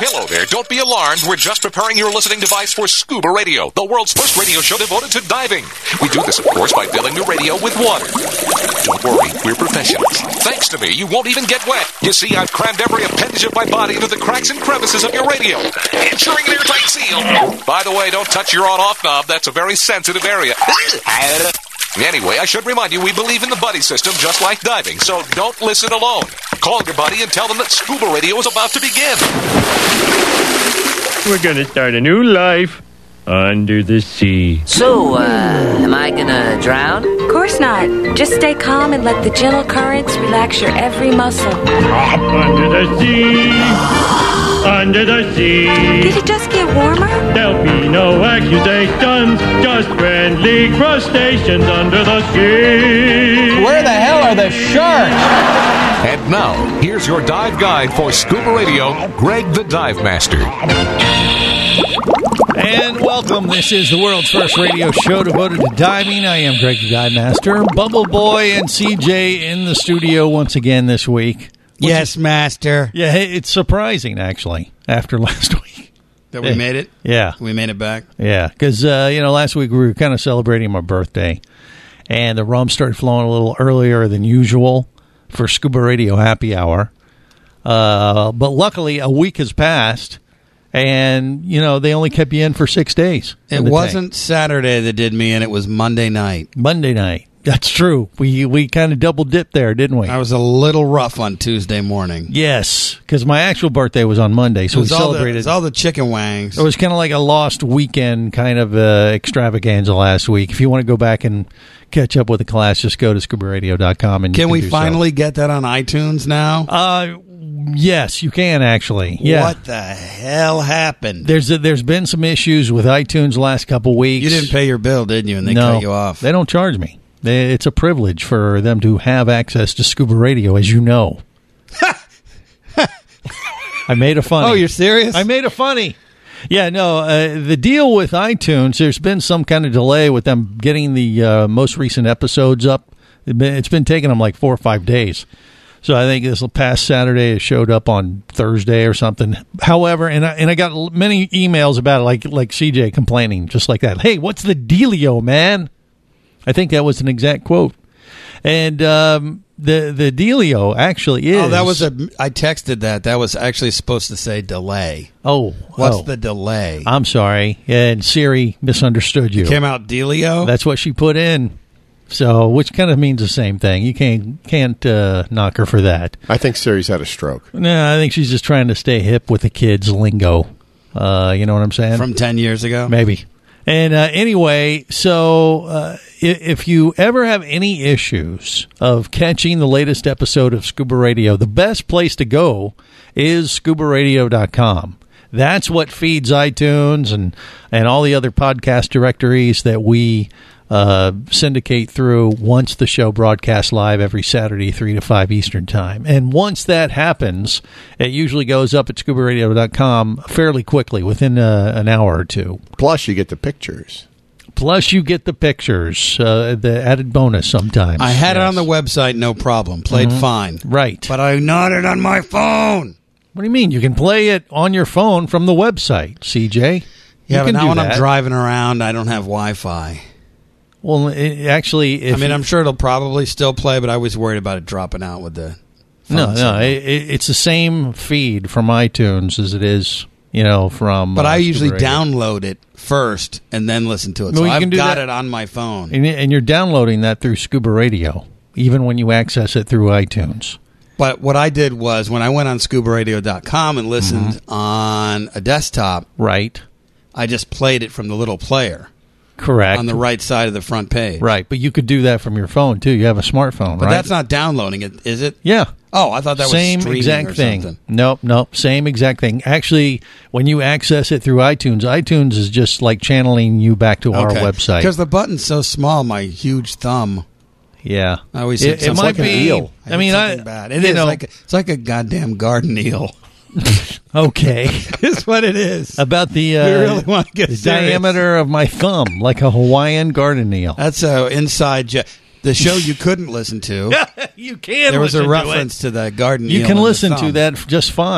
hello there. Don't be alarmed. We're just preparing your listening device for Scuba Radio, the world's first radio show devoted to diving. We do this, of course, by filling the radio with water. Don't worry, we're professionals. Thanks to me, you won't even get wet. You see, I've crammed every appendage of my body into the cracks and crevices of your radio, ensuring an airtight seal. By the way, don't touch your on-off knob. That's a very sensitive area. Anyway, I should remind you, we believe in the buddy system just like diving, so don't listen alone. Call your buddy and tell them that Scuba Radio is about to begin. We're going to start a new life under the sea. So, am I gonna drown? Of course not. Just stay calm and let the gentle currents relax your every muscle. Under the sea, under the sea. Did it just get warmer? There'll be no accusations, just friendly crustaceans under the sea. Where the hell are the sharks? And now, here's your dive guide for Scuba Radio, Greg the Dive Master. And welcome. This is the world's first radio show devoted to diving. I am Greg the Dive Master. Bubble Boy and CJ in the studio once again this week. Yes, Master. Yeah, it's surprising, actually, after last week. That we made it? Yeah. We made it back? Yeah, because, last week we were kind of celebrating my birthday, and the rum started flowing a little earlier than usual for Scuba Radio Happy Hour. But luckily, a week has passed, and, they only kept you in for 6 days. It wasn't Saturday that did me, and it was Monday night. Monday night. That's true. We kind of double dipped there, didn't we? I was a little rough on Tuesday morning. Yes, because my actual birthday was on Monday, so we celebrated. It was all the chicken wangs. It was kind of like a lost weekend kind of extravaganza last week. If you want to go back and catch up with the class, just go to scubaradio.com. And Can we finally get that on iTunes now? Yes, you can actually. Yeah. What the hell happened? There's been some issues with iTunes the last couple weeks. You didn't pay your bill, didn't you? And they cut you off. They don't charge me. It's a privilege for them to have access to Scuba Radio, as you know. I made a funny. Oh, you're serious? I made a funny. Yeah, no, the deal with iTunes, there's been some kind of delay with them getting the most recent episodes up. It's been taking them like 4 or 5 days. So I think this past Saturday it showed up on Thursday or something. However, and I got many emails about it, like CJ complaining, just like that. Hey, what's the dealio, man? I think that was an exact quote. And the dealio actually is... Oh, that was I texted that. That was actually supposed to say delay. Oh. What's the delay? I'm sorry. And Siri misunderstood you. It came out dealio? That's what she put in. So, which kind of means the same thing. You can't knock her for that. I think Siri's had a stroke. No, I think she's just trying to stay hip with the kids' lingo. You know what I'm saying? From 10 years ago? Maybe. And anyway, so if you ever have any issues of catching the latest episode of Scuba Radio, the best place to go is scubaradio.com. That's what feeds iTunes and all the other podcast directories that we syndicate through once the show broadcasts live every Saturday, 3 to 5 Eastern Time. And once that happens, it usually goes up at scubaradio.com fairly quickly, within an hour or two. Plus, you get the pictures. The added bonus sometimes. I had it on the website, no problem. Played fine. Right. But I not it on my phone. What do you mean? You can play it on your phone from the website, CJ. Yeah, but now when I'm driving around, I don't have Wi-Fi. Well, I'm sure it'll probably still play, but I was worried about it dropping out with the phone. No, it's the same feed from iTunes as it is, from... But I usually download it first and then listen to it. So I've got it on my phone. And you're downloading that through Scuba Radio, even when you access it through iTunes. But what I did was, when I went on scubaradio.com and listened on a desktop... Right. I just played it from the little player. Correct. On the right side of the front page. Right, but you could do that from your phone, too. You have a smartphone, right? But that's not downloading it, is it? Yeah. Oh, I thought that was streaming exact or thing. something. Nope, same exact thing. Actually, when you access it through iTunes is just like channeling you back to our website. Because the button's so small, my huge thumb. Yeah. I always it might like be an eel. Bad. It is it's like a goddamn garden eel. Okay. It's what it is. About the, really want to get the diameter of my thumb, like a Hawaiian garden eel. That's inside the show you couldn't listen to. You can. There was a reference to the garden eel. You can listen to that just fine.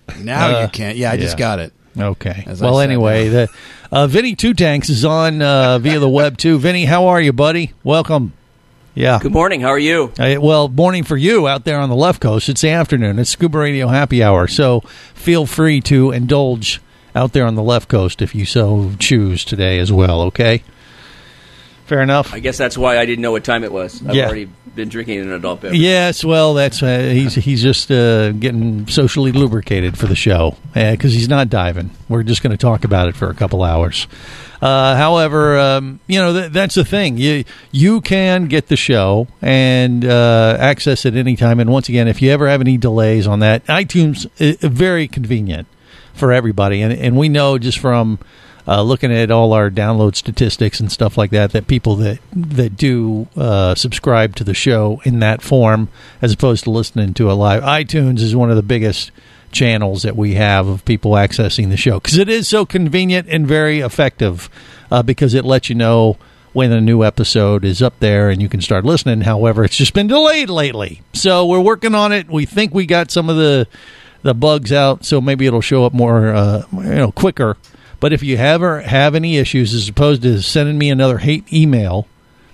Now you can't. Yeah, I just got it. Okay. As I Well, said, anyway, Vinny Two Tanks is on via the web, too. Vinny, how are you, buddy? Welcome. Yeah. Good morning. How are you? Well, morning for you out there on the left coast. It's the afternoon. It's Scuba Radio Happy Hour. So feel free to indulge out there on the left coast if you so choose today as well, okay? Fair enough? I guess that's why I didn't know what time it was. I've already been drinking an adult beverage. Yes, well, that's he's just getting socially lubricated for the show because he's not diving. We're just going to talk about it for a couple hours. However, that's the thing. You can get the show and access it anytime. And once again, if you ever have any delays on that, iTunes is very convenient for everybody. And we know just from looking at all our download statistics and stuff like that people that do subscribe to the show in that form as opposed to listening to a live. iTunes is one of the biggest channels that we have of people accessing the show because it is so convenient and very effective because it lets you know when a new episode is up there and you can start listening. However, it's just been delayed lately. So we're working on it. We think we got some of the bugs out, so maybe it'll show up more quicker. But if you ever have any issues, as opposed to sending me another hate email,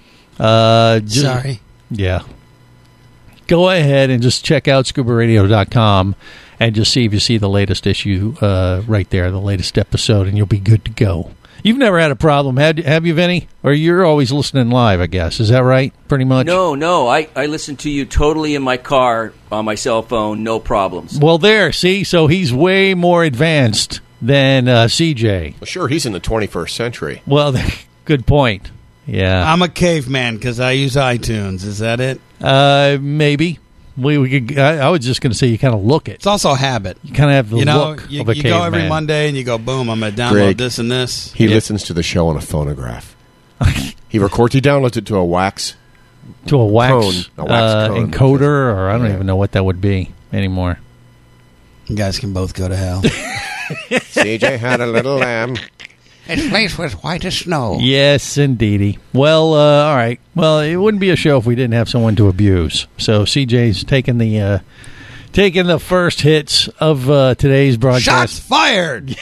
sorry. Yeah. Go ahead and just check out scubaradio.com and just see if you see the latest issue right there, the latest episode, and you'll be good to go. You've never had a problem, have you, Vinny? Or you're always listening live, I guess. Is that right, pretty much? No. I listen to you totally in my car on my cell phone, no problems. Well, there, see? So he's way more advanced than CJ. Well, sure, he's in the 21st century. Well, good point. Yeah. I'm a caveman because I use iTunes. Is that it? Maybe. We could. I was just going to say you kind of look it. It's also a habit. You kind of have the look you, of a you caveman. go every Monday and you go, boom, I'm going to download Greg, this and this. He listens to the show on a phonograph. He downloads it to a wax cone, cone, encoder, or I don't even know what that would be anymore. You guys can both go to hell. CJ had a little lamb. Its face was white as snow. Yes, indeedy. Well, all right. Well, it wouldn't be a show if we didn't have someone to abuse. So CJ's taking the first hits of today's broadcast. Shots fired.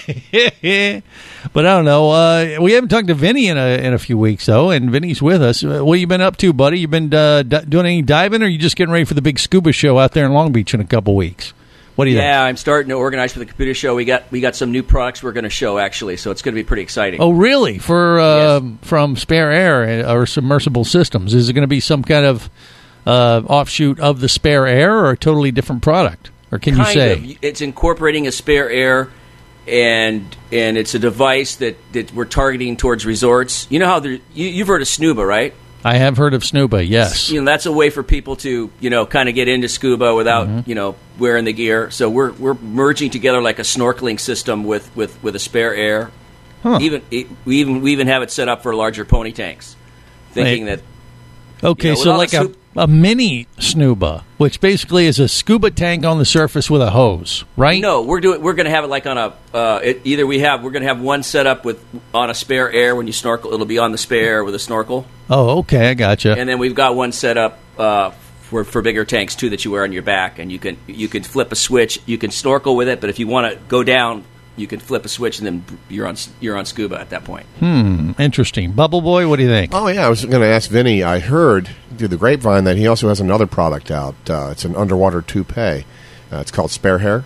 But I don't know. We haven't talked to Vinny in a few weeks though, and Vinny's with us. What have you been up to, buddy? You been doing any diving, or are you just getting ready for the big scuba show out there in Long Beach in a couple weeks? What do you think? Yeah, I'm starting to organize for the computer show. We got some new products we're going to show, actually, so it's going to be pretty exciting. Oh, really? Yes. From Spare Air or Submersible Systems. Is it going to be some kind of offshoot of the Spare Air or a totally different product? Or can you say? It's incorporating a Spare Air, and it's a device that we're targeting towards resorts. You know how you've heard of Snuba, right? I have heard of Snuba, yes. That's a way for people to, kind of get into scuba without, wearing the gear. So we're merging together like a snorkeling system with a Spare Air. Huh. We even have it set up for larger pony tanks, thinking that. Okay, so like a mini Snuba, which basically is a scuba tank on the surface with a hose, right? No, we're going to have it like on a we're going to have one set up on a Spare Air. When you snorkel, it'll be on the Spare Air with a snorkel. Oh, okay, I gotcha. And then we've got one set up for bigger tanks too that you wear on your back, and you can flip a switch. You can snorkel with it, but if you want to go down, you can flip a switch, and then you're on scuba at that point. Interesting. Bubble Boy, what do you think? Oh, yeah, I was going to ask Vinny. I heard through the grapevine that he also has another product out. It's an underwater toupee. It's called Spare Hair.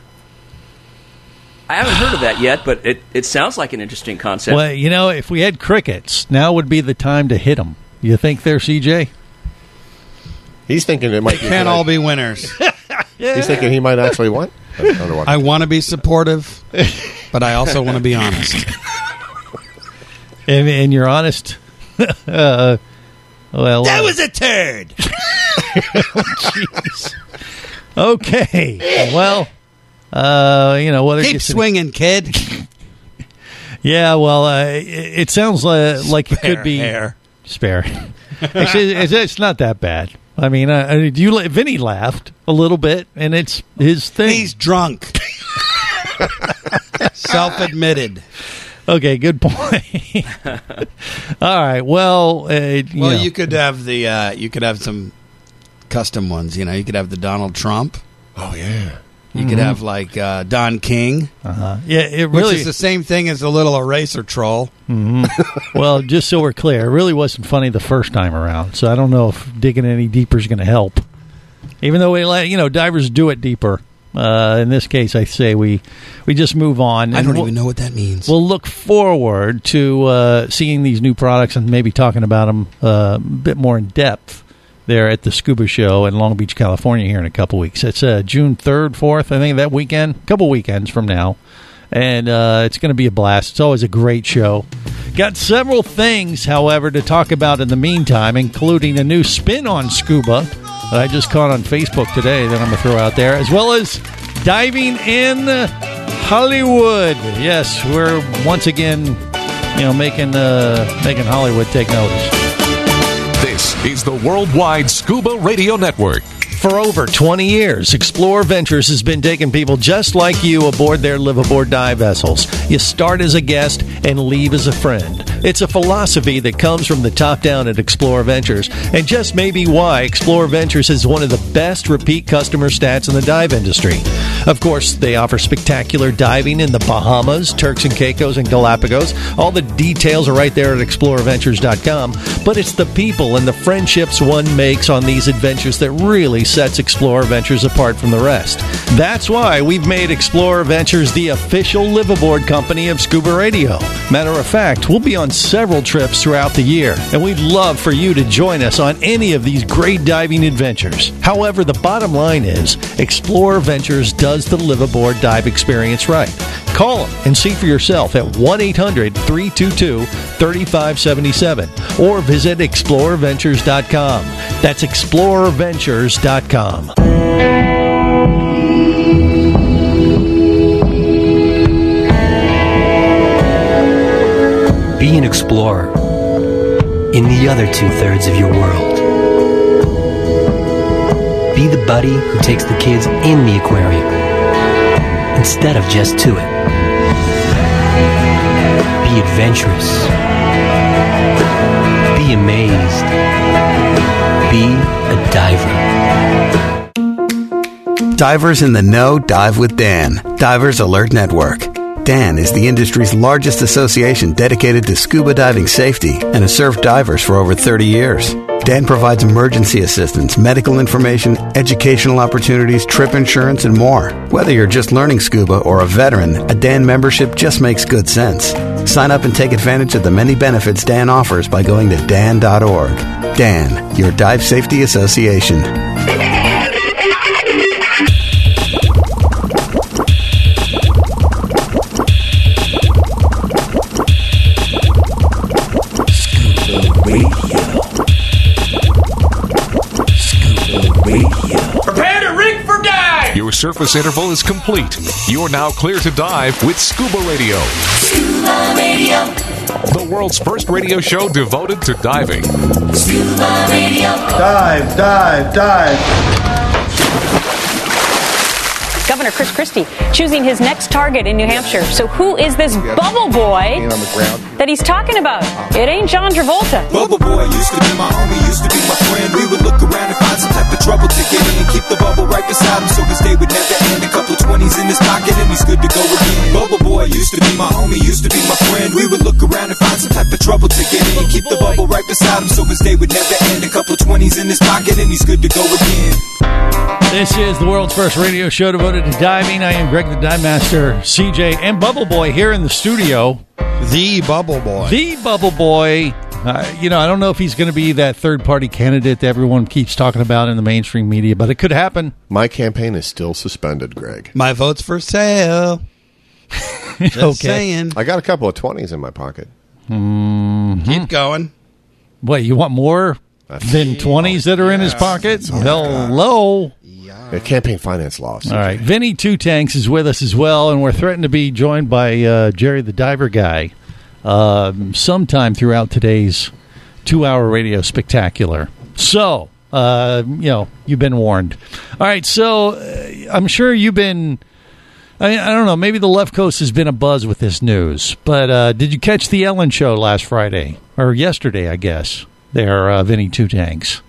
I haven't heard of that yet, but it sounds like an interesting concept. Well, if we had crickets, now would be the time to hit them. You think there, CJ? He's thinking it might be. Can't all be winners. He's thinking he might actually what? I want to be supportive, but I also want to be honest. And you're honest? That was a turd. Jeez. Okay. Well, whether keep swinging, kid. Yeah. Well, it sounds like it could be Spare. It's not that bad. I mean, Vinny laughed a little bit, and it's his thing. He's drunk. Self-admitted. Okay, good point. All right. Well, you could have you could have some custom ones. You could have the Donald Trump. Oh yeah. You could have like Don King. Yeah, it Which really is the same thing as the little eraser troll. well. Just so we're clear, it really wasn't funny the first time around. So I don't know if digging any deeper is going to help. Even though we let divers do it deeper. In this case, I say we just move on. I don't even know what that means. We'll look forward to seeing these new products and maybe talking about them a bit more in depth there at the Scuba Show in Long Beach, California here in a couple weeks. It's June 3rd, 4th, I think, that weekend, a couple weekends from now. And it's going to be a blast. It's always a great show. Got several things, however, to talk about in the meantime, including a new spin on scuba that I just caught on Facebook today that I'm going to throw out there, as well as diving in Hollywood. Yes, we're once again, making Hollywood take notice. This is the Worldwide Scuba Radio Network. For over 20 years, Explore Ventures has been taking people just like you aboard their live-aboard dive vessels. You start as a guest and leave as a friend. It's a philosophy that comes from the top down at Explore Ventures, and just may be why Explore Ventures is one of the best repeat customer stats in the dive industry. Of course, they offer spectacular diving in the Bahamas, Turks and Caicos, and Galapagos. All the details are right there at exploreventures.com, but it's the people and the friendships one makes on these adventures that really sets Explorer Ventures apart from the rest. That's why we've made Explorer Ventures the official live-aboard company of Scuba Radio. Matter of fact, we'll be on several trips throughout the year, and we'd love for you to join us on any of these great diving adventures. However, the bottom line is, Explorer Ventures does the live-aboard dive experience right. Call them and see for yourself at 1-800-322-3577 or visit explorerventures.com. That's explorerventures.com. Be an explorer in the other 2/3 of your world. Be the buddy who takes the kids in the aquarium instead of just to it. Be adventurous. Be amazed. Be a diver. Divers in the know dive with Dan, Divers Alert Network. Dan is the industry's largest association dedicated to scuba diving safety and has served divers for over 30 years. Dan provides emergency assistance, medical information, educational opportunities, trip insurance, and more. Whether you're just learning scuba or a veteran, a Dan membership just makes good sense. Sign up and take advantage of the many benefits Dan offers by going to dan.org. Dan, your dive safety association. Your surface interval is complete. You're now clear to dive with Scuba Radio. Scuba Radio. The world's first radio show devoted to diving. Scuba Radio. Dive, dive, dive. Governor Chris Christie choosing his next target in New Hampshire. So who is this bubble boy that he's talking about? It ain't John Travolta. Bubble boy used to be my homie, used to be my friend. We would look around and find some type of trouble to get in. Keep the bubble right beside him so his day would never end. A couple 20s in his pocket and he's good to go again. Bubble boy used to be my homie, used to be my friend. We would look around and find some type of trouble to get in. Keep the bubble right beside him so his day would never end. A couple 20s in his pocket and he's good to go again. This is the world's first radio show devoted to diving. I am Greg the Dive Master, CJ, and Bubble Boy here in the studio. The Bubble Boy. The Bubble Boy. I don't know if he's going to be that third-party candidate that everyone keeps talking about in the mainstream media, but it could happen. My campaign is still suspended, Greg. My vote's for sale. Just saying. I got a couple of 20s in my pocket. Mm-hmm. Keep going. Wait, you want more than 20s that are in his pocket? Hello. Campaign finance loss. All right. Vinny Two Tanks is with us as well, and we're threatened to be joined by Jerry the Diver Guy sometime throughout today's 2-hour radio spectacular. So, you've been warned. All right, so I'm sure you've been... I don't know, maybe the left coast has been abuzz with this news, but did you catch the Ellen show last Friday? Or yesterday, I guess, there, Vinny Two Tanks?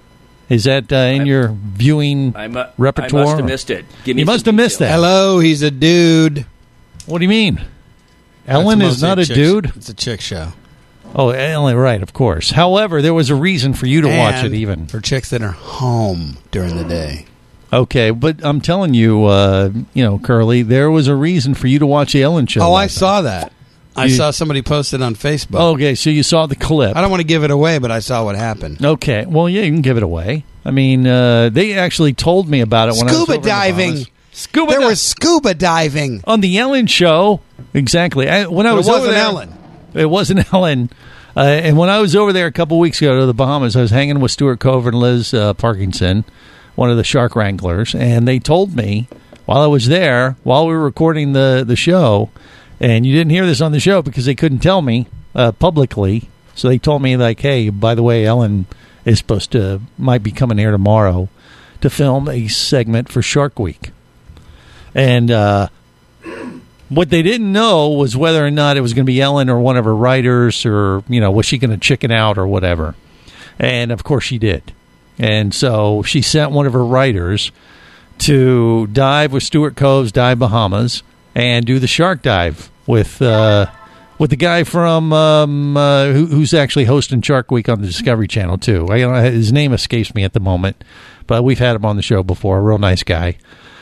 Is that in your viewing repertoire? I must have missed it. Give me you must have missed that. Hello, he's a dude. What do you mean? Ellen is not a dude? It's a chick show. Oh, Ellen, right, of course. However, there was a reason for you to watch it even. For chicks that are home during the day. Okay, but I'm telling you, Curly, there was a reason for you to watch the Ellen show. Oh, I saw that. I saw somebody post it on Facebook. Okay, so you saw the clip. I don't want to give it away, but I saw what happened. Okay, well, yeah, you can give it away. I mean, they actually told me about it when I was over Scuba diving. There was scuba diving on the Ellen show. Exactly. It wasn't Ellen. It wasn't Ellen. And when I was over there a couple weeks ago to the Bahamas, I was hanging with Stuart Cover and Liz Parkinson, one of the shark wranglers, and they told me while I was there, while we were recording the show, and you didn't hear this on the show because they couldn't tell me publicly, so they told me, like, hey, by the way, Ellen is might be coming here tomorrow to film a segment for Shark Week. And what they didn't know was whether or not it was going to be Ellen or one of her writers, or, was she going to chicken out or whatever. And, of course, she did. And so she sent one of her writers to dive with Stuart Cove's Dive Bahamas and do the shark dive with the guy from who's actually hosting Shark Week on the Discovery Channel, too. His name escapes me at the moment, but we've had him on the show before. A real nice guy.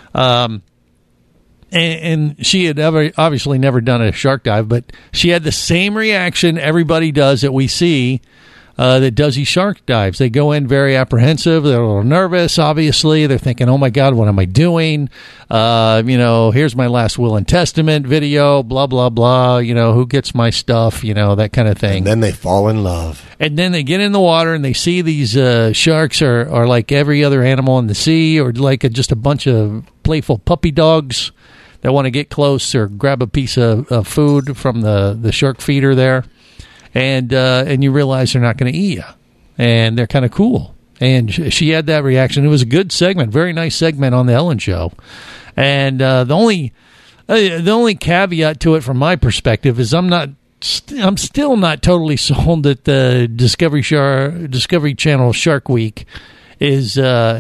And she had obviously never done a shark dive, but she had the same reaction everybody does that we see that does these shark dives. They go in very apprehensive. They're a little nervous, obviously. They're thinking, oh, my God, what am I doing? Here's my last will and testament video, blah, blah, blah. Who gets my stuff, that kind of thing. And then they fall in love. And then they get in the water and they see these sharks are like every other animal in the sea, or like just a bunch of playful puppy dogs that want to get close or grab a piece of food from the shark feeder there. And you realize they're not going to eat you. And they're kind of cool. And she had that reaction. It was a good segment, very nice segment on the Ellen show. And the only caveat to it from my perspective is I'm still not totally sold that the Discovery Channel Shark Week is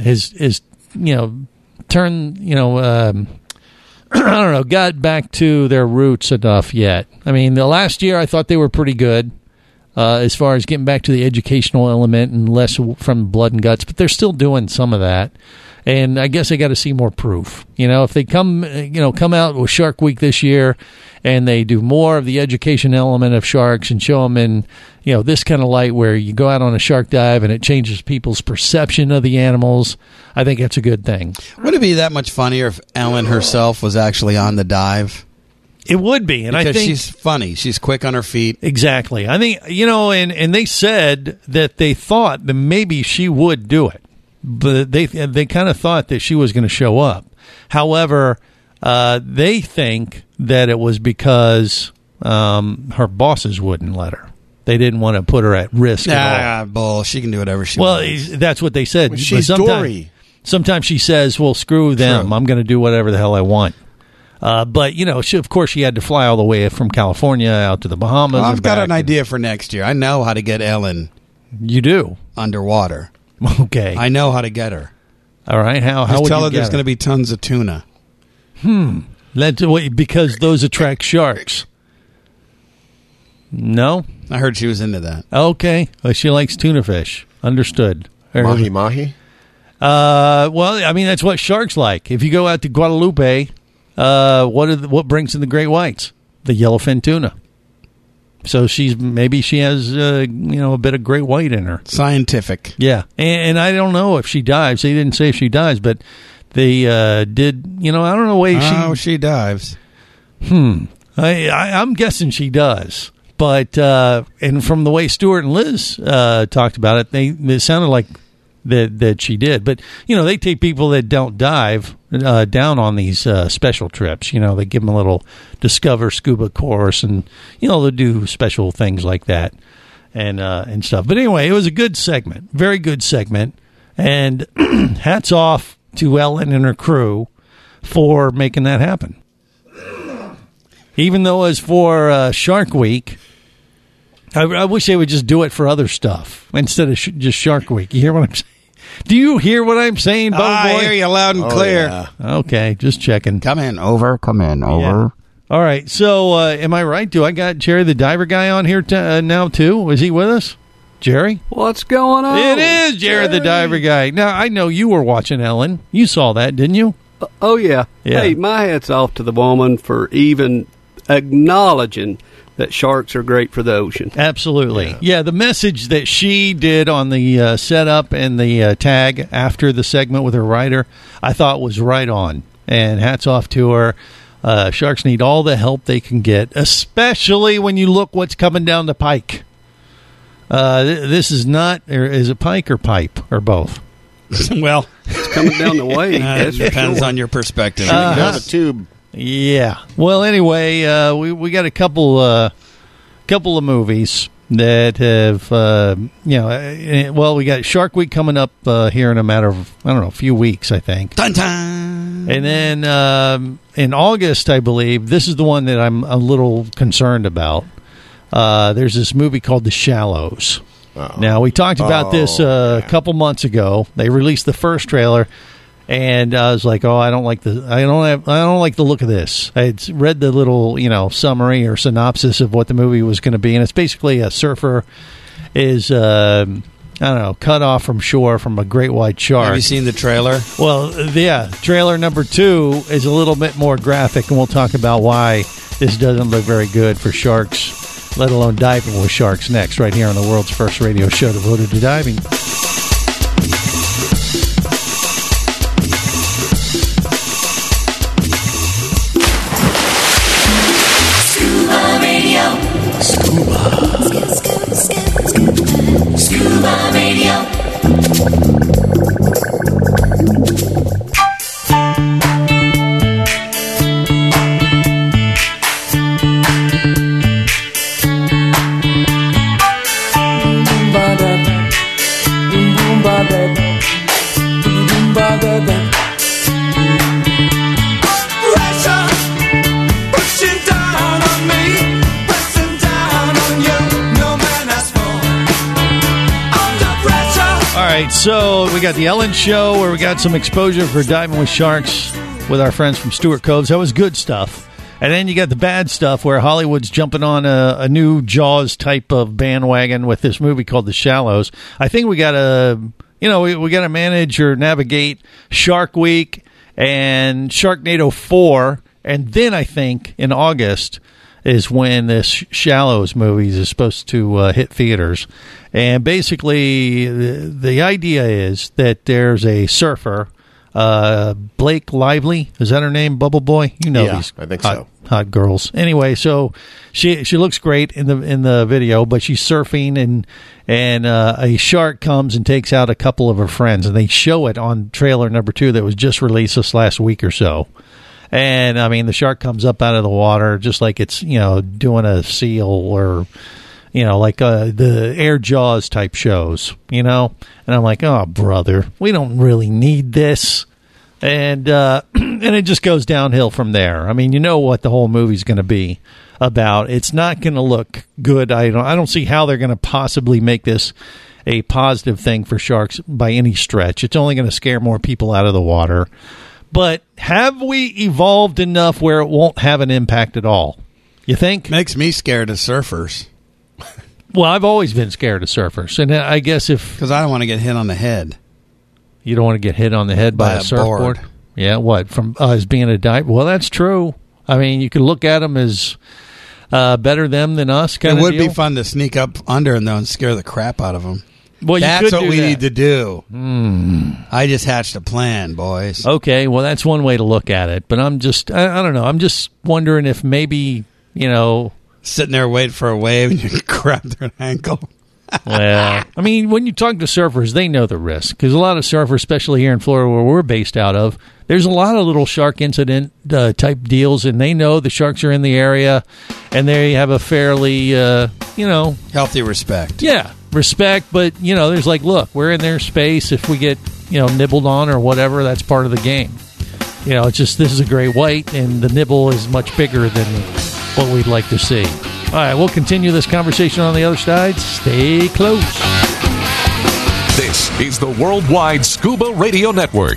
turned, I don't know, got back to their roots enough yet. I mean, the last year I thought they were pretty good as far as getting back to the educational element and less from blood and guts, but they're still doing some of that. And I guess I got to see more proof. If they come out with Shark Week this year and they do more of the education element of sharks and show them in, this kind of light where you go out on a shark dive and it changes people's perception of the animals, I think that's a good thing. Would it be that much funnier if Ellen herself was actually on the dive? It would be, and because I think she's funny. She's quick on her feet. Exactly. I think and they said that they thought that maybe she would do it, but they kind of thought that she was going to show up. However, they think that it was because her bosses wouldn't let her. They didn't want to put her at risk. Bull. She can do whatever she wants. Well, that's what they said. Well, she's Dory. Sometimes she says, "Well, screw them. True. I'm going to do whatever the hell I want." But, of course, she had to fly all the way from California out to the Bahamas. Well, I've got an idea for next year. I know how to get Ellen. You do? Underwater. Okay. I know how to get her. All right. How Just would tell you her get there's going to be tons of tuna. Because those attract sharks. No? I heard she was into that. Okay. Well, she likes tuna fish. Understood. Mahi-mahi? Well, I mean, that's what sharks like. If you go out to Guadalupe, what brings in the great whites? The yellowfin tuna. So maybe she has a bit of great white in her. Scientific. Yeah, and I don't know if she dives. They didn't say if she dives, but they did. I don't know why she dives. I'm guessing she does. But and from the way Stuart and Liz talked about it, it sounded like that she did. But they take people that don't dive down on these special trips. They give them a little Discover Scuba course, and they'll do special things like that and stuff. But anyway, it was a good segment, very good segment, and hats off to Ellen and her crew for making that happen. Even though as for Shark Week, I wish they would just do it for other stuff instead of just Shark Week. You hear what I'm saying? Do you hear what I'm saying, Bubba Boy? I hear you loud and clear. Yeah. Okay, just checking. Come in, over. Yeah. All right, so am I right? Do I got Jerry the Diver Guy on here now, too? Is he with us? Jerry? What's going on? It is Jerry the Diver Guy. Now, I know you were watching Ellen. You saw that, didn't you? Oh, yeah. Hey, my hat's off to the woman for even acknowledging that sharks are great for the ocean. Absolutely. Yeah, the message that she did on the setup and the tag after the segment with her writer, I thought was right on. And hats off to her. Sharks need all the help they can get, especially when you look what's coming down the pike. This is not, or is it pike or pipe, or both? Well, it's coming down the way. It depends on your perspective. Down the tube. Yeah. Well, anyway, we got a couple of movies that have, we got Shark Week coming up here in a matter of, a few weeks, I think. Dun, dun. And then in August, I believe, this is the one that I'm a little concerned about. There's this movie called The Shallows. Uh-oh. Now, we talked about this a couple months ago. They released the first trailer. And I was like, I don't like the look of this. I had read the little, summary or synopsis of what the movie was going to be, and it's basically a surfer is, cut off from shore from a great white shark. Have you seen the trailer? Well, yeah. Trailer number 2 is a little bit more graphic, and we'll talk about why this doesn't look very good for sharks, let alone diving with sharks next, right here on the world's first radio show devoted to diving. Scuba Radio. So we got the Ellen Show where we got some exposure for diving with sharks with our friends from Stewart Coves. That was good stuff. And then you got the bad stuff where Hollywood's jumping on a new Jaws type of bandwagon with this movie called The Shallows. I think we got to, we got to manage or navigate Shark Week and Sharknado 4. And then I think in August is when this Shallows movie is supposed to hit theaters. And basically, the idea is that there's a surfer, Blake Lively. Is that her name, Bubble Boy? You know these I think so. Hot girls. Anyway, so she looks great in the video, but she's surfing and a shark comes and takes out a couple of her friends, and they show it on trailer number 2 that was just released this last week or so. And I mean, the shark comes up out of the water just like it's doing a seal or like the Air Jaws type shows, And I'm like, oh, brother, we don't really need this. And and it just goes downhill from there. I mean, what the whole movie's going to be about. It's not going to look good. I don't see how they're going to possibly make this a positive thing for sharks by any stretch. It's only going to scare more people out of the water. But have we evolved enough where it won't have an impact at all? You think? Makes me scared of surfers. Well, I've always been scared of surfers, and I guess because I don't want to get hit on the head. You don't want to get hit on the head by a surfboard? Board. Yeah, what? From as being a diver? Well, that's true. I mean, you could look at them as better them than us kind of deal. It would deal. be fun to sneak up under them, though, and scare the crap out of them. Well, that's what we need to do. I just hatched a plan, boys. Okay, well, that's one way to look at it. But I'm just, I don't know. I'm just wondering if maybe, sitting there waiting for a wave and you grab their ankle. Well, I mean, when you talk to surfers, they know the risk. Because a lot of surfers, especially here in Florida where we're based out of, there's a lot of little shark incident type deals, and they know the sharks are in the area, and they have a fairly, healthy respect. Yeah, respect, but, there's like, look, we're in their space. If we get, nibbled on or whatever, that's part of the game. It's just this is a great white, and the nibble is much bigger than what we'd like to see. All right, we'll continue this conversation on the other side. Stay close. This is the Worldwide Scuba Radio Network.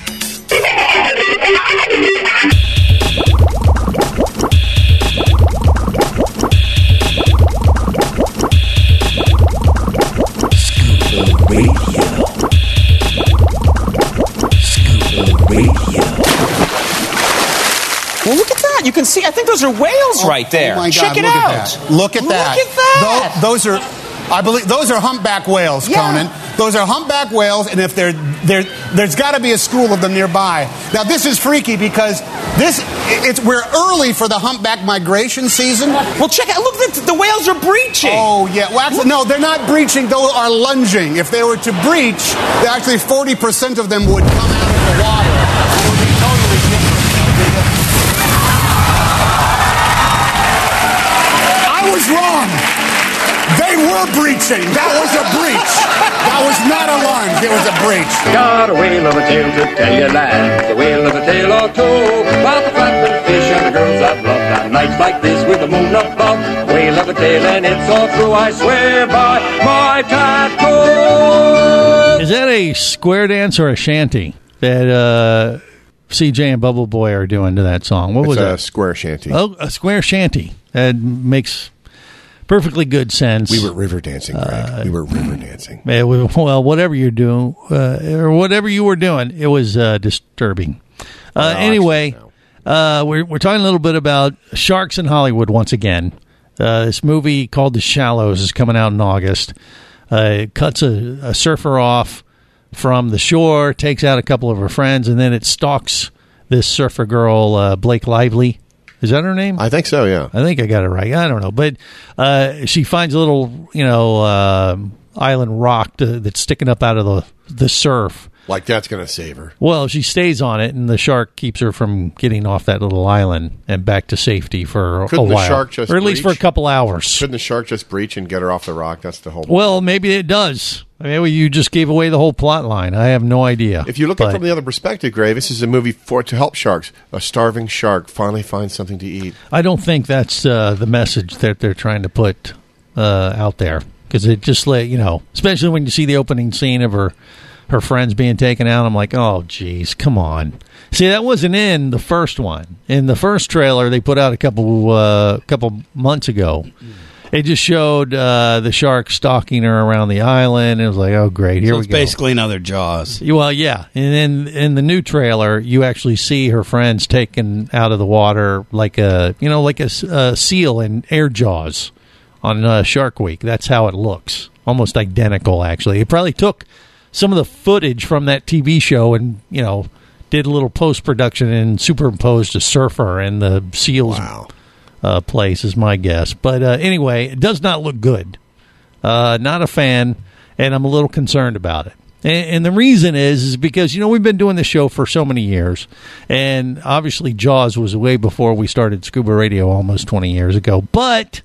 Well, look at that. You can see, I think those are whales right there. Oh my God, Check it look out. At that. Look at that. Look at that. Those are, I believe, those are humpback whales, Conan. Those are humpback whales, and if there's got to be a school of them nearby. Now, this is freaky because we're early for the humpback migration season. Well, check out. Look, the whales are breaching. Oh, yeah. Well, actually, no, they're not breaching. They are lunging. If they were to breach, actually 40% of them would come out of the water. It would be totally different. I was wrong. They were breaching. That was a breach. That was not a lunge. It was a breach. Got a whale of a tale to tell you lies. A whale of a tale or two about the flapping fish and the girls I've loved on nights like this with the moon above. A whale of a tale and it's all true. I swear by my tattoo. Is that a square dance or a shanty that CJ and Bubble Boy are doing to that song? What was that? A square shanty. Oh, a square shanty. That makes perfectly good sense. We were river dancing, Greg. We were river dancing. Well, whatever you're doing, or whatever you were doing, it was disturbing. Anyway, we're talking a little bit about sharks in Hollywood once again. This movie called The Shallows is coming out in August. It cuts a surfer off from the shore, takes out a couple of her friends, and then it stalks this surfer girl, Blake Lively. Is that her name? I think so, yeah. I think I got it right. I don't know. But she finds a little, island rock that's sticking up out of the surf. Like that's going to save her. Well, she stays on it, and the shark keeps her from getting off that little island and back to safety for Couldn't a while. the shark just or at least for a couple hours. Couldn't the shark just breach and get her off the rock? That's the whole Well, maybe it does. Maybe you just gave away the whole plot line. I have no idea. If you look at it from the other perspective, Gray, this is a movie to help sharks. A starving shark finally finds something to eat. I don't think that's the message that they're trying to put out there. Because it just especially when you see the opening scene of her friends being taken out, I'm like, oh, geez, come on. See, that wasn't in the first one. In the first trailer they put out a couple months ago, it just showed the shark stalking her around the island. It was like, oh, great, here we go. It's basically another Jaws. Well, yeah. And then in the new trailer, you actually see her friends taken out of the water like a seal in Air Jaws on Shark Week. That's how it looks. Almost identical, actually. It probably took some of the footage from that TV show and, did a little post-production and superimposed a surfer in the seal's place, is my guess. But anyway, it does not look good. Not a fan, and I'm a little concerned about it. And the reason is because, we've been doing this show for so many years, and obviously Jaws was way before we started Scuba Radio almost 20 years ago. But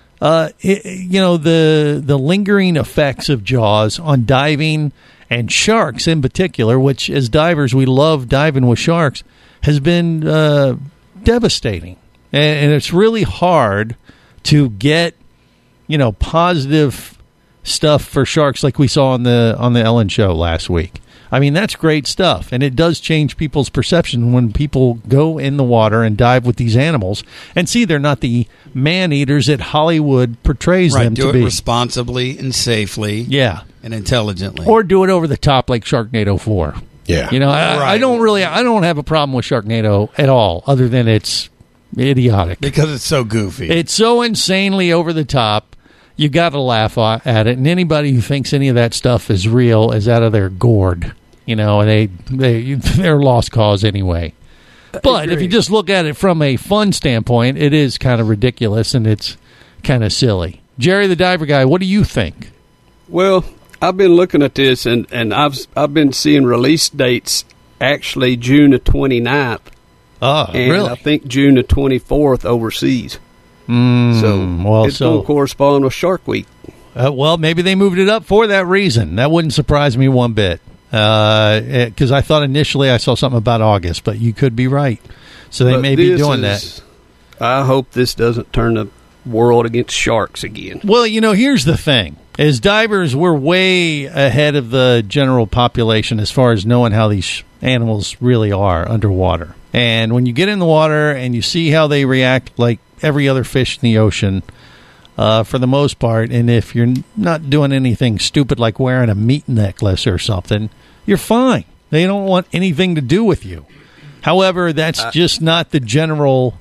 the lingering effects of Jaws on diving and sharks in particular, which as divers we love diving with sharks, has been devastating. And it's really hard to get positive stuff for sharks like we saw on the Ellen show last week. I mean, that's great stuff, and it does change people's perception when people go in the water and dive with these animals and see they're not the man-eaters that Hollywood portrays them to be. Do it responsibly and safely. Yeah. And intelligently. Or do it over the top like Sharknado 4. Yeah. I don't have a problem with Sharknado at all, other than it's idiotic. Because it's so goofy. It's so insanely over the top. You got to laugh at it, and anybody who thinks any of that stuff is real is out of their gourd. And they're lost cause anyway. But if you just look at it from a fun standpoint, it is kind of ridiculous and it's kind of silly. Jerry the Diver Guy, what do you think? Well, I've been looking at this, and I've been seeing release dates actually June the 29th. Oh, and really? I think June the 24th overseas. So it's going to correspond with Shark Week. Well, maybe they moved it up for that reason. That wouldn't surprise me one bit. Because I thought initially I saw something about August, but you could be right. So they may be doing that. I hope this doesn't turn the world against sharks again. Well, here's the thing. As divers, we're way ahead of the general population as far as knowing how these animals really are underwater. And when you get in the water and you see how they react like every other fish in the ocean, for the most part, and if you're not doing anything stupid like wearing a meat necklace or something, you're fine. They don't want anything to do with you. However, that's just not the general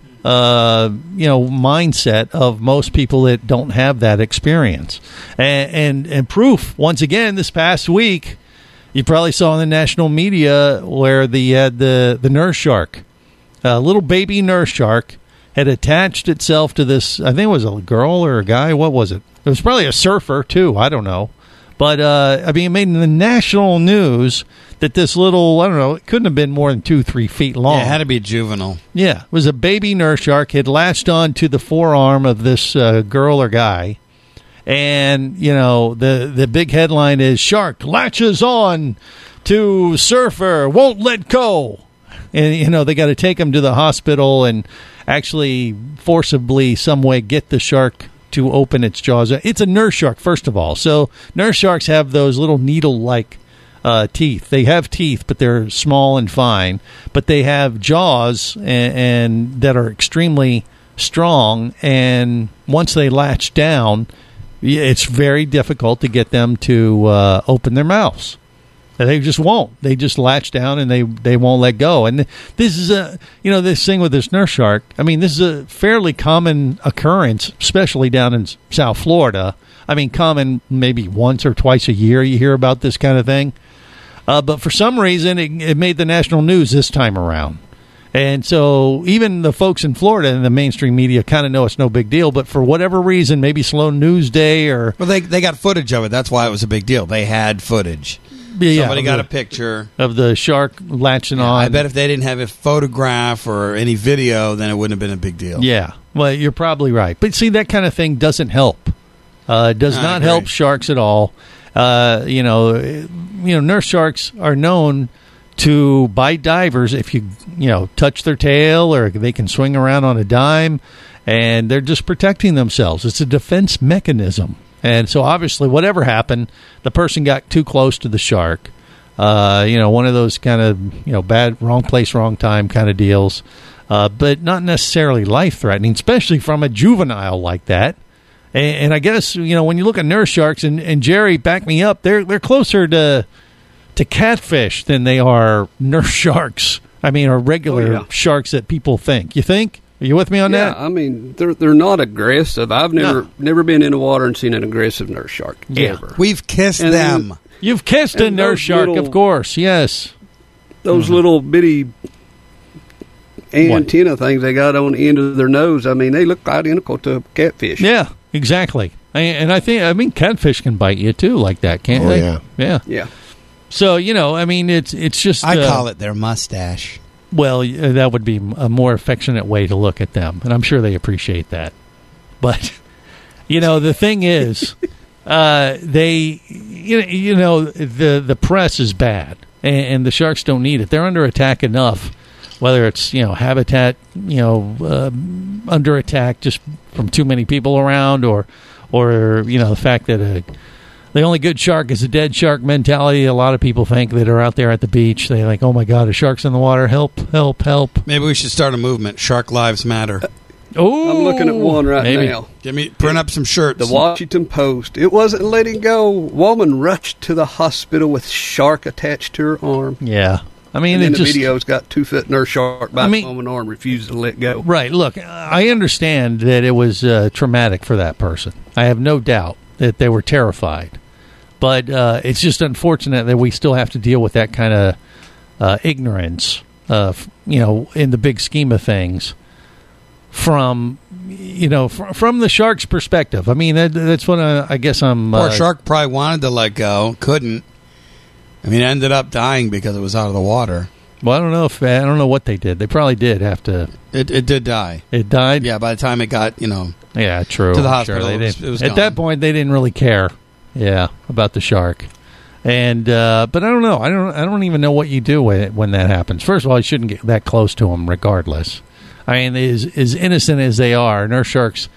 mindset of most people that don't have that experience. And proof, once again, this past week, you probably saw in the national media where the nurse shark, a little baby nurse shark, had attached itself to this. I think it was a girl or a guy. What was it? It was probably a surfer too. I don't know. But it made the national news that this little, I don't know, it couldn't have been more than 2-3 feet long. Yeah, it had to be juvenile. Yeah, it was a baby nurse shark, had latched on to the forearm of this girl or guy. And, the big headline is, "Shark latches on to surfer, won't let go." And, they got to take him to the hospital and actually forcibly, some way, get the shark to open its jaws. It's a nurse shark, first of all. So nurse sharks have those little needle-like teeth. They have teeth, but they're small and fine. But they have jaws and that are extremely strong. And once they latch down, it's very difficult to get them to open their mouths. They just won't. They just latch down and they won't let go. And this is this thing with this nurse shark. I mean, this is a fairly common occurrence, especially down in South Florida. I mean, common maybe once or twice a year you hear about this kind of thing. But for some reason, it made the national news this time around. And so even the folks in Florida and the mainstream media kind of know it's no big deal. But for whatever reason, maybe slow news day or... Well, they got footage of it. That's why it was a big deal. They had footage. Somebody got a picture of the shark latching on. I bet if they didn't have a photograph or any video, then it wouldn't have been a big deal. Yeah, well, you're probably right. But see, that kind of thing doesn't help. It does not help sharks at all. Nurse sharks are known to bite divers if you touch their tail, or they can swing around on a dime, and they're just protecting themselves. It's a defense mechanism. And so, obviously, whatever happened, the person got too close to the shark. One of those kind of, bad, wrong place, wrong time kind of deals. But not necessarily life-threatening, especially from a juvenile like that. And I guess, when you look at nurse sharks, and Jerry, back me up, they're closer to catfish than they are nurse sharks. I mean, or regular sharks that people think. You think? Are you with me on that? Yeah, I mean, they're not aggressive. I've never been in the water and seen an aggressive nurse shark, ever. We've kissed them. You've kissed a nurse shark, of course, yes. Those little bitty antenna things they got on the end of their nose, I mean, they look identical to catfish. Yeah, exactly. And I think, catfish can bite you, too, like that, can't they? Yeah. Yeah. So, it's just... I call it their mustache. Well, that would be a more affectionate way to look at them, and I'm sure they appreciate that. But, the thing is, the press is bad, and the sharks don't need it. They're under attack enough, whether it's, habitat, under attack just from too many people around, or the fact that the only good shark is a dead shark mentality. A lot of people think that are out there at the beach. They're like, oh, my God, a shark's in the water. Help, help, help. Maybe we should start a movement. Shark Lives Matter. I'm looking at one now. Print up some shirts. The Washington Post. It wasn't letting go. Woman rushed to the hospital with shark attached to her arm. Yeah. I mean, and then the video's got 2-foot nurse shark biting on an arm, refuses to let go. Right. Look, I understand that it was traumatic for that person. I have no doubt that they were terrified. But it's just unfortunate that we still have to deal with that kind of ignorance, in the big scheme of things from the shark's perspective. I mean, that's what I guess I'm... Poor shark probably wanted to let go, couldn't. I mean, it ended up dying because it was out of the water. Well, I don't know what they did. They probably did have to... It did die. It died? Yeah, by the time it got, Yeah, true. to the hospital, sure. it was At gone. that point, they didn't really care. Yeah, about the shark. And but I don't know. I don't even know what you do when that happens. First of all, you shouldn't get that close to them regardless. I mean, as innocent as they are, nurse sharks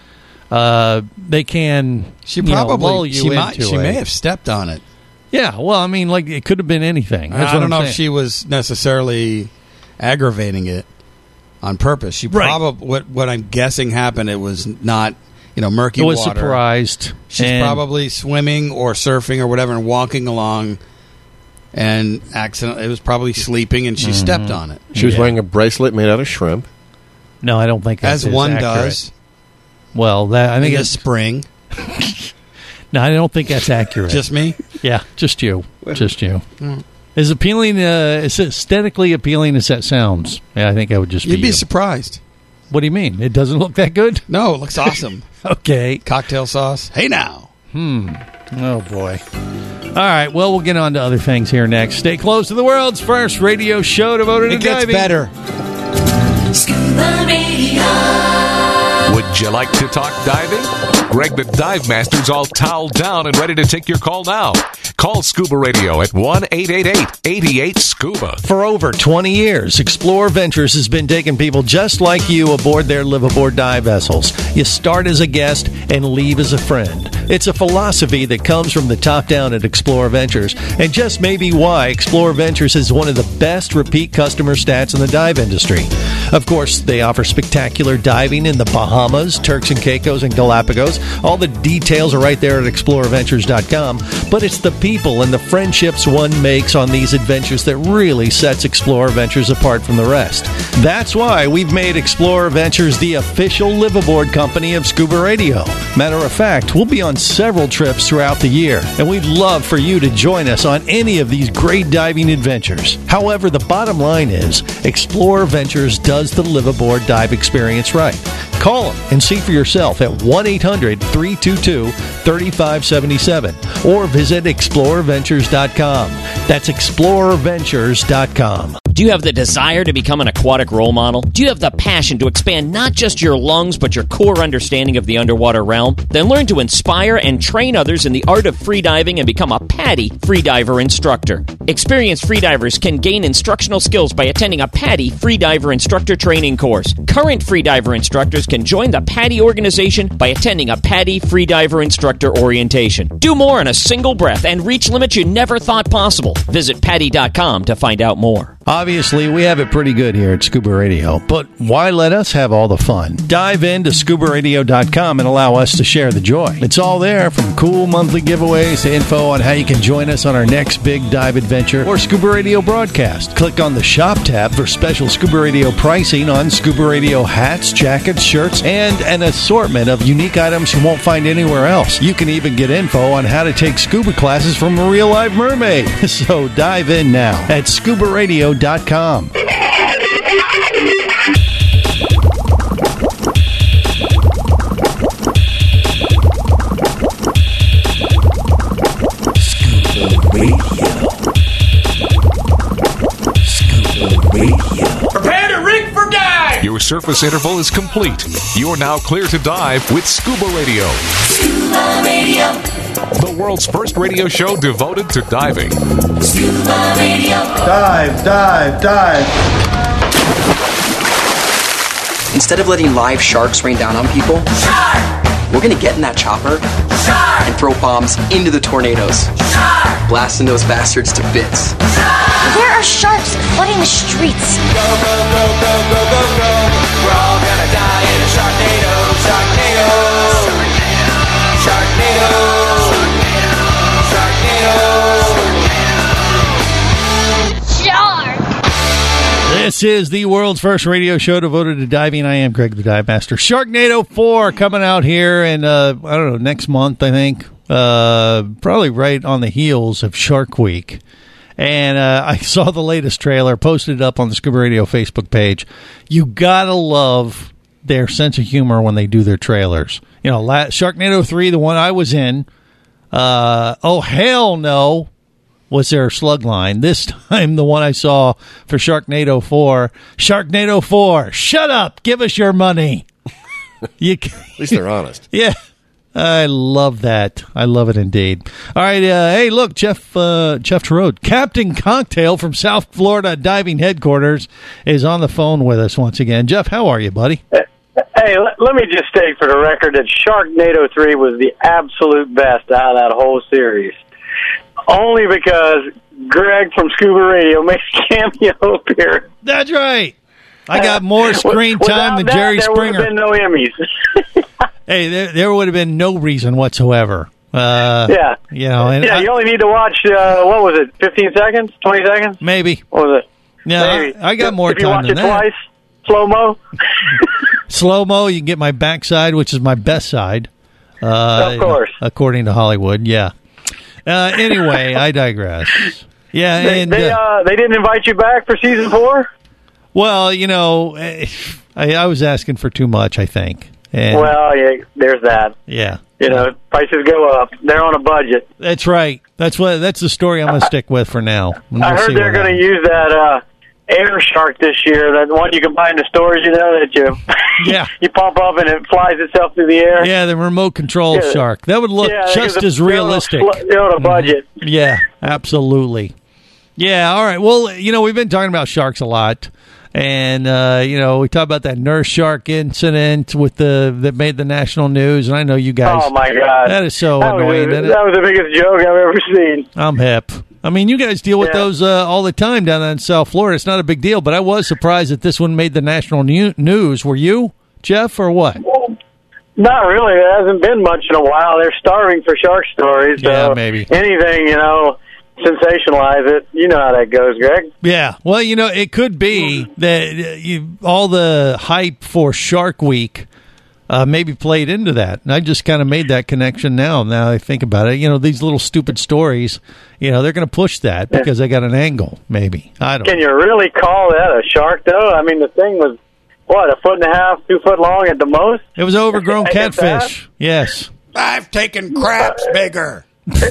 they can lull you into she may have stepped on it. Yeah, well, I mean, like it could have been anything. I don't know if she was necessarily aggravating it on purpose. She probably what I'm guessing happened. It was not murky water. It was surprised. She's probably swimming or surfing or whatever and walking along, and it was probably sleeping, and she stepped on it. She was wearing a bracelet made out of shrimp. No, I don't think that's as one accurate. does. Well, I think it's spring. No, I don't think that's accurate. Just me? Yeah, just you. Just you. As appealing, as aesthetically appealing as that sounds, I think I would just be You'd be surprised. What do you mean? It doesn't look that good? No, it looks awesome. Okay. Cocktail sauce. Hey, now. Oh, boy. All right, well, we'll get on to other things here next. Stay close to the world's first radio show devoted to diving. It gets better. Scuba Radio. Would you like to talk diving? Greg the Dive Master's all toweled down and ready to take your call now. Call Scuba Radio at 1-888-88-SCUBA. For over 20 years, Explore Ventures has been taking people just like you aboard their live-aboard dive vessels. You start as a guest and leave as a friend. It's a philosophy that comes from the top down at Explore Ventures, and just maybe why Explore Ventures is one of the best repeat customer stats in the dive industry. Of course, they offer spectacular diving in the Bahamas, Turks and Caicos, and Galapagos. All the details are right there at exploreventures.com, but it's the people and the friendships one makes on these adventures that really sets Explorer Ventures apart from the rest. That's why we've made Explorer Ventures the official live-aboard company of Scuba Radio. Matter of fact, we'll be on several trips throughout the year, and we'd love for you to join us on any of these great diving adventures. However, the bottom line is, Explorer Ventures does the live-aboard dive experience right. Call them and see for yourself at 1-800-322-3577 or visit explorerventures.com. That's explorerventures.com. Do you have the desire to become an aquatic role model? Do you have the passion to expand not just your lungs, but your core understanding of the underwater realm? Then learn to inspire and train others in the art of freediving and become a PADI freediver instructor. Experienced freedivers can gain instructional skills by attending a PADI freediver instructor training course. Current freediver instructors can join the PADI organization by attending a PADI freediver instructor orientation. Do more in a single breath and reach limits you never thought possible. Visit PADI.com to find out more. Obviously, we have it pretty good here at Scuba Radio, but why let us have all the fun? Dive into scubaradio.com and allow us to share the joy. It's all there, from cool monthly giveaways to info on how you can join us on our next big dive adventure or Scuba Radio broadcast. Click on the Shop tab for special Scuba Radio pricing on Scuba Radio hats, jackets, shirts, and an assortment of unique items you won't find anywhere else. You can even get info on how to take scuba classes from a real live mermaid. So dive in now at scubaradio.com. Prepare to rig for dive! Your surface interval is complete. You're now clear to dive with Scuba Radio. Scuba Radio. The world's first radio show devoted to diving. Scuba Radio. Dive, dive, dive. Instead of letting live sharks rain down on people, we're going to get in that chopper and throw bombs into the tornadoes, blasting those bastards to bits. There are sharks flooding the streets. Go, go, go, go, go, go, go. We're all gonna die in a Sharknado. Sharknado. Sharknado. Sharknado. Shark! This is the world's first radio show devoted to diving. I am Greg the Dive Master. Sharknado 4 coming out here in, I don't know, next month, I think. Probably right on the heels of Shark Week. And I saw the latest trailer, posted it up on the Scuba Radio Facebook page. You gotta love their sense of humor when they do their trailers. You know, Sharknado 3, the one I was in, oh, hell no, was their slug line. This time, the one I saw for Sharknado 4, Sharknado 4, shut up, give us your money. At least they're honest. Yeah. I love that. I love it indeed. All right. Hey, look, Jeff Terode, Captain Cocktail from South Florida Diving Headquarters, is on the phone with us once again. Jeff, how are you, buddy? Hey, Hey, let me just state for the record that Sharknado 3 was the absolute best out of that whole series. Only because Greg from Scuba Radio makes a cameo appearance. That's right. I got more screen time than Jerry Springer. There would have been no Emmys. Hey, there would have been no reason whatsoever. Yeah. You know, and you only need to watch, what was it, 15 seconds, 20 seconds? Maybe. What was it? Yeah, Maybe. I got more time than that. If you watch it twice, slow-mo. Slow-mo, you can get my backside, which is my best side. Of course. According to Hollywood, yeah. Anyway, I digress. Yeah, they didn't invite you back for season 4? Well, you know, I was asking for too much, I think. And, well, yeah, there's that. Yeah. You know, prices go up. They're on a budget. That's right. That's the story I'm going to stick with for now. I heard they're going to use that air shark this year, that one you can buy in the stores, you know, that you pump up and it flies itself through the air. Yeah, the remote control shark. That would look just as realistic. They're on a budget. Yeah, absolutely. Yeah, all right. Well, you know, we've been talking about sharks a lot. And, you know, we talked about that nurse shark incident that made the national news. And I know you guys. Oh, my God. That is so annoying, isn't it? That was the biggest joke I've ever seen. I'm hip. I mean, you guys deal with those all the time down in South Florida. It's not a big deal. But I was surprised that this one made the national news. Were you, Jeff, or what? Well, not really. There hasn't been much in a while. They're starving for shark stories. Yeah, so maybe. Anything, you know, sensationalize it. You know how that goes, Greg. Yeah. Well, you know, it could be that all the hype for Shark Week maybe played into that. And I just kind of made that connection now I think about it. You know, these little stupid stories, you know, they're going to push that because they got an angle, maybe. I don't know. Can you really call that a shark, though? I mean, the thing was, what, 1.5 feet, 2 foot long at the most? It was overgrown catfish. Yes. I've taken crabs bigger.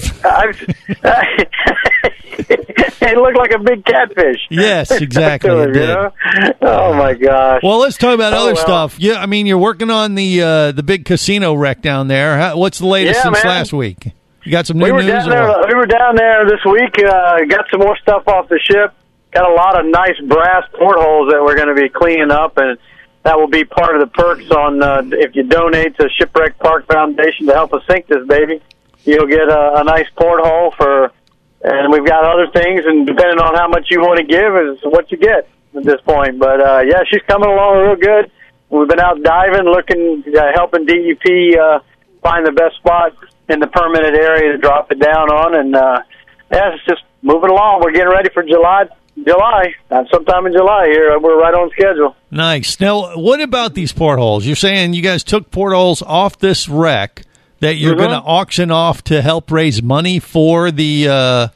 It looked like a big catfish. Yes, exactly. It did. You know? Oh my gosh. Well, let's talk about other stuff. Yeah, I mean, you're working on the big casino wreck down there. What's the latest since last week? You got some new news? We were down there this week. Got some more stuff off the ship. Got a lot of nice brass portholes that we're going to be cleaning up, and that will be part of the perks on if you donate to Shipwreck Park Foundation to help us sink this baby. You'll get a nice porthole and we've got other things, and depending on how much you want to give is what you get at this point. But, yeah, she's coming along real good. We've been out diving, looking, helping DEP find the best spot in the permitted area to drop it down on, and, yeah, it's just moving along. We're getting ready for July, sometime in July here. We're right on schedule. Nice. Now, what about these portholes? You're saying you guys took portholes off this wreck that you're going to auction off to help raise money for the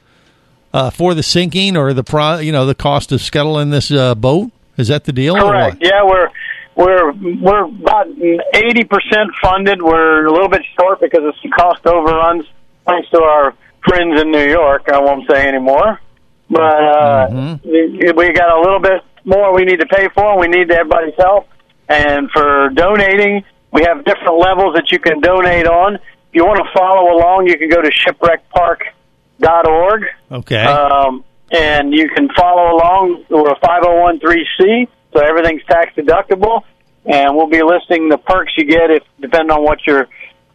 sinking or the cost of scuttling this boat? Is that the deal? Correct. Yeah, we're about 80% funded. We're a little bit short because of some cost overruns, thanks to our friends in New York. I won't say anymore, but we got a little bit more we need to pay for, and we need everybody's help. And for donating, we have different levels that you can donate on. If you want to follow along, you can go to shipwreckpark.org. Okay. And you can follow along. We're a 501(c), so everything's tax deductible. And we'll be listing the perks you get depending on what your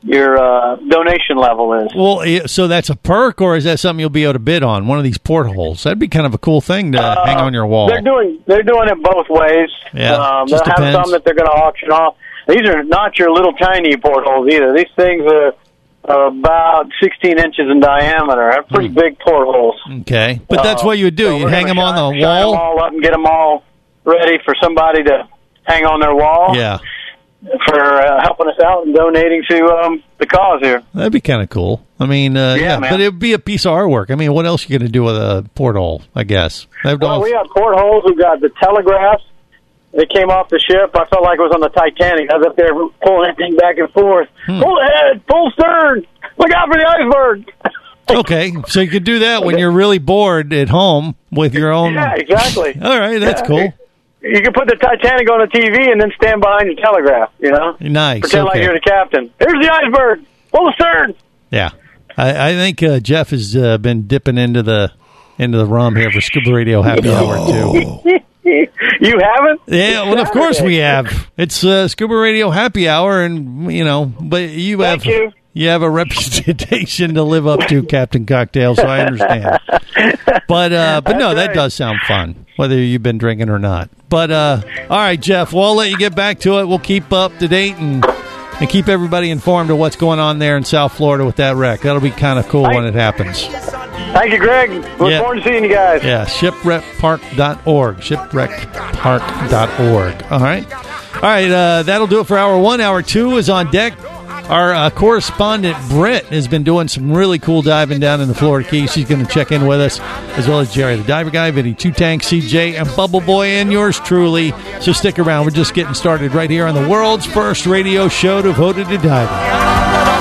donation level is. Well, so that's a perk, or is that something you'll be able to bid on? One of these portholes. That'd be kind of a cool thing to hang on your wall. They're doing it both ways. Yeah, they'll have some that they're going to auction off. These are not your little tiny portholes either. These things are about 16 inches in diameter. They're pretty big portholes. Okay, but that's what you would do. So you'd hang them on the shine wall? them all up and get them all ready for somebody to hang on their wall. Yeah. For helping us out and donating to the cause here. That'd be kind of cool. I mean, yeah, but it would be a piece of artwork. I mean, what else are you going to do with a porthole, I guess? Well, we have portholes. We've got the telegraphs. They came off the ship. I felt like it was on the Titanic. I was up there pulling that thing back and forth. Pull ahead, pull stern. Look out for the iceberg. Okay, so you could do that when you're really bored at home with your own... Yeah, exactly. All right, that's cool. You can put the Titanic on the TV and then stand behind your telegraph, you know? Nice. Pretend like you're the captain. Here's the iceberg. Pull the stern. Yeah. I think Jeff has been dipping into the rum here for Scuba Radio Happy Hour, too. You haven't? Yeah, well, of course we have. It's Scuba Radio Happy Hour, and but you have a reputation to live up to, Captain Cocktail. So I understand. But no, that does sound fun, whether you've been drinking or not. But all right, Jeff, we'll let you get back to it. We'll keep up to date and keep everybody informed of what's going on there in South Florida with that wreck. That'll be kind of cool when it happens. Thank you, Greg. Look forward to seeing you guys. Yeah, shipwreckpark.org. Shipwreckpark.org. All right. That'll do it for Hour 1. Hour 2 is on deck. Our correspondent, Britt, has been doing some really cool diving down in the Florida Keys. She's going to check in with us, as well as Jerry the Diver Guy, Vinny Two Tank, CJ, and Bubble Boy, and yours truly. So stick around. We're just getting started right here on the world's first radio show devoted to diving.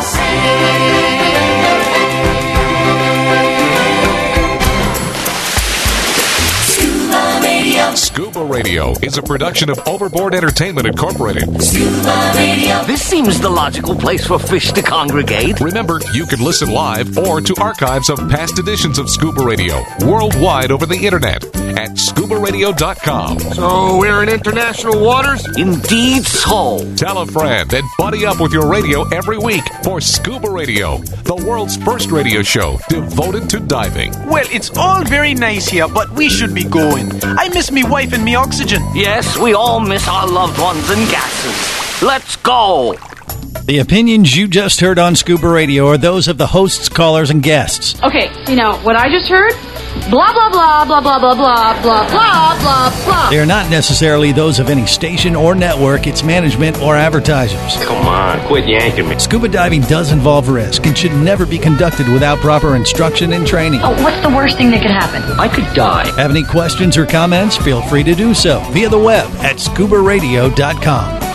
Scuba Radio is a production of Overboard Entertainment Incorporated. Scuba Radio. This seems the logical place for fish to congregate. Remember, you can listen live or to archives of past editions of Scuba Radio worldwide over the internet at scubaradio.com. So we're in international waters? Indeed so. Tell a friend and buddy up with your radio every week for Scuba Radio, the world's first radio show devoted to diving. Well, it's all very nice here, but we should be going. I miss me wife and me oxygen. Yes, we all miss our loved ones and gases. Let's go. The opinions you just heard on Scuba Radio are those of the hosts, callers, and guests. Okay, what I just heard? Blah, blah, blah, blah, blah, blah, blah, blah, blah, blah, blah. They are not necessarily those of any station or network, its management, or advertisers. Come on, quit yanking me. Scuba diving does involve risk and should never be conducted without proper instruction and training. Oh, what's the worst thing that could happen? I could die. Have any questions or comments? Feel free to do so via the web at scubaradio.com.